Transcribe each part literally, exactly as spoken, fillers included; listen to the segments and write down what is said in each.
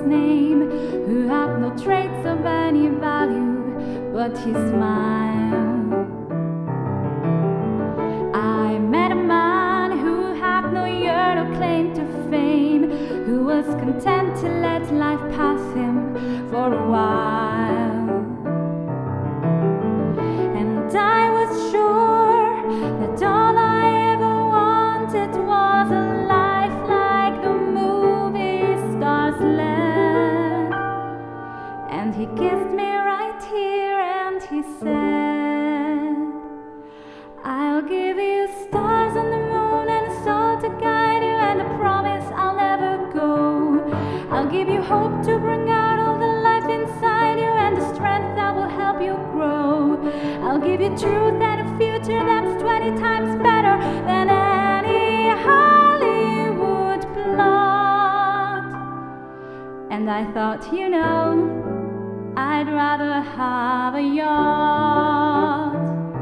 name, who had no traits of any value but his smile. I met a man who had no yearn or claim to fame, who was content to let life pass him for a while. And I was sure that all I ever wanted was a life like the movie stars led. And he kissed me right here and he said, I'll give you stars on the moon and a soul to guide you, and a promise I'll never go. I'll give you hope to bring out all the life inside you, and the strength that will help you grow. I'll give you truth and a future that's twenty times better than any Hollywood plot. And I thought, you know, I'd rather have a yacht.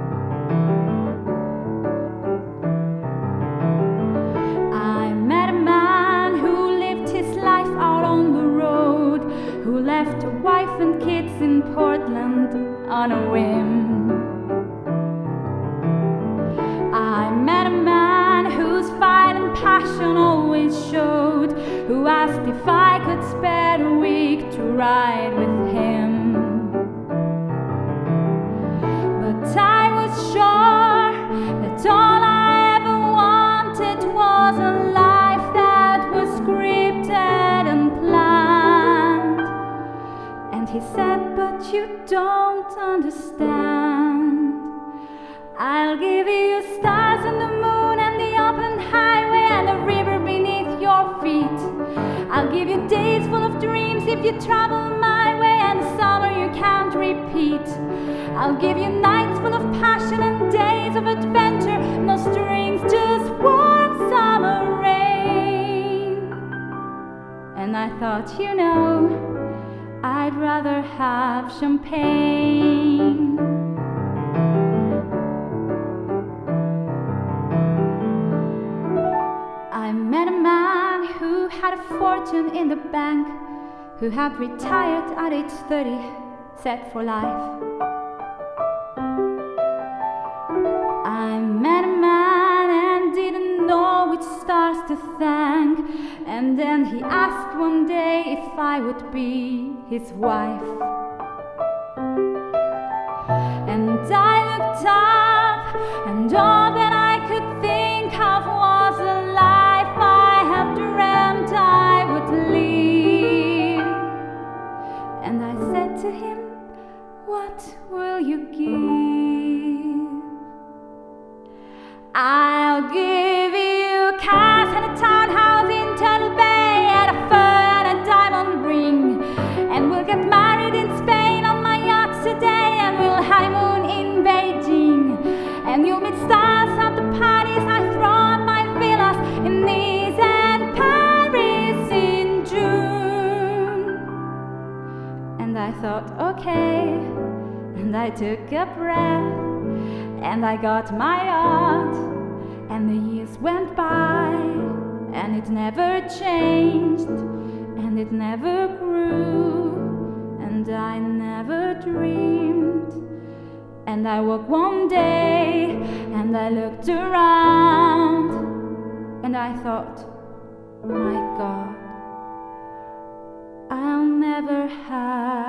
I met a man who lived his life out on the road, who left a wife and kids in Portland on a whim. I met a man whose fight and passion always showed, who asked if I could spare a week to ride with him. But I was sure that all I ever wanted was a life that was scripted and planned. And he said, but you don't understand. I'll give you stars and the moon and the open highway and the river beneath your feet. I'll give you days full of dreams if you travel my way, and summer you can't repeat. I'll give you nights full of passion and days of adventure, no strings, just warm summer rain. And I thought, you know, I'd rather have champagne. I met a man who had a fortune in the bank, who had retired at age thirty, set for life. I met a man and didn't know which stars to thank, and then he asked one day if I would be his wife. And I looked up, and all that I could think of was a life I have dreamt I would live. And I said to him, what will you give? I'll give you cars and a townhouse in Turtle Bay, and a fur and a diamond ring, and we'll get married in Spain on my yacht today, and we'll honeymoon in Beijing, and you'll meet stars at the parties I throw at my villas in Nice and Paris in June. And I thought, okay, and I took a breath, and I got my yacht, and the years went by, and it never changed, and it never grew, and I never dreamed. And I woke one day, and I looked around, and I thought, my God, I'll never have